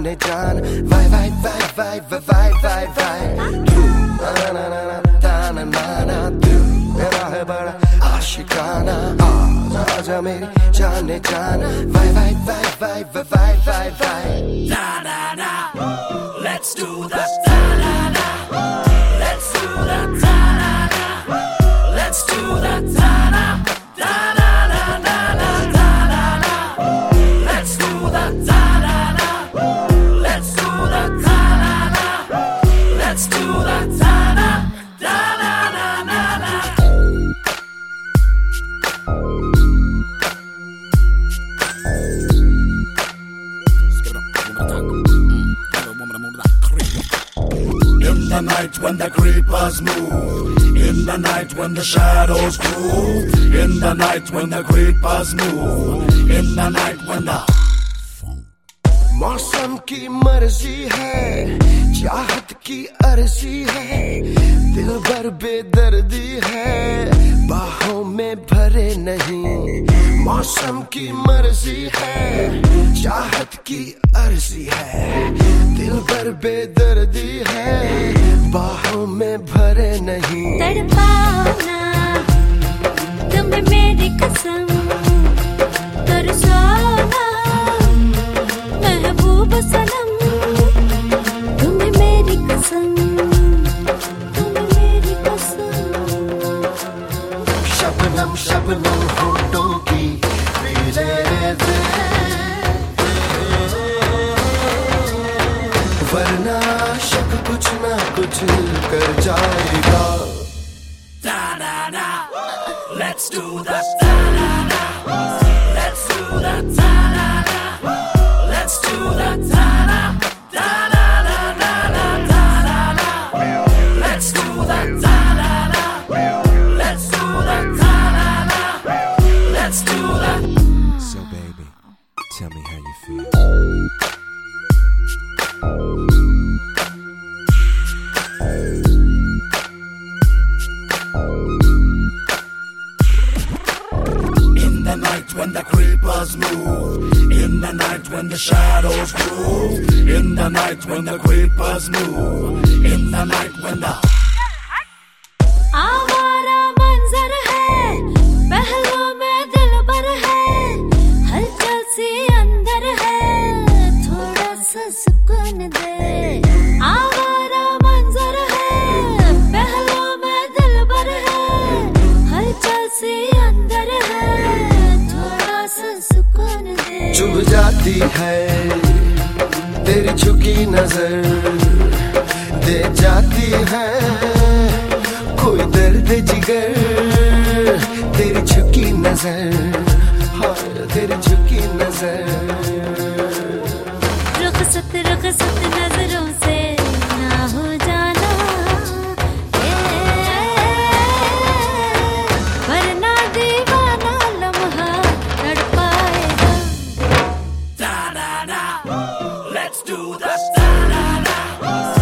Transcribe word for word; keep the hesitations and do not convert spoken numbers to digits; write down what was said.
जाने जान why why why why why why why तू ना ना ना ना ना ना ना तू मेरा है बड़ा आशिकाना आ आजा मेरी जाने जान why why why why why why why da da da let's do that da da da let's do that da da da let's do that da da da da da da da da da let's do that da da da let's do that da da da let's do that da da da da da da In the night when the creepers move, in the night when the shadows groove, in the night when the creepers move, in the night when the मौसम की मर्जी है चाहत की अर्जी है दिल भर बेदर्दी है बाहों में भरे नहीं मौसम की मर्जी है चाहत की अर्जी है दिल भर बेदर्दी है बाहों में भरे नहीं तड़पाओ ना तुम्हें मेरी कसम तरसाओ ना महबूब सनम तुम्हें मेरी कसम तुम्हें मेरी कसम शबनम शबनम होठों की पीले दे वरना शक कुछ ना कुछ कर जाएगा da da da let's do that da da da let's do that da da da let's do that da da da da da da da da da let's do that da da da let's do that da da da let's do that. So baby, tell me how you feel. In the night when the creepers move, in the night when the shadows groove, in the night when the creepers move, in the night when the आवारा मंजर है पहलों में दिल भर है हलचल सी अंदर है थोड़ा सा सुकून दे आवारा मंजर है पहलों में दिल भर है हलचल सी अंदर है थोड़ा सा सुकून दे चुभ जाती है तेरी झुकी नजर दे जाती है कोई दर्द जिगर तेरी झुकी नजर हाँ तेरी झुकी नजर रुखसत रुखसत नजरों से ना हो जाना वरना दीवाना लम्हा तड़पाएगा da da da let's do that da da da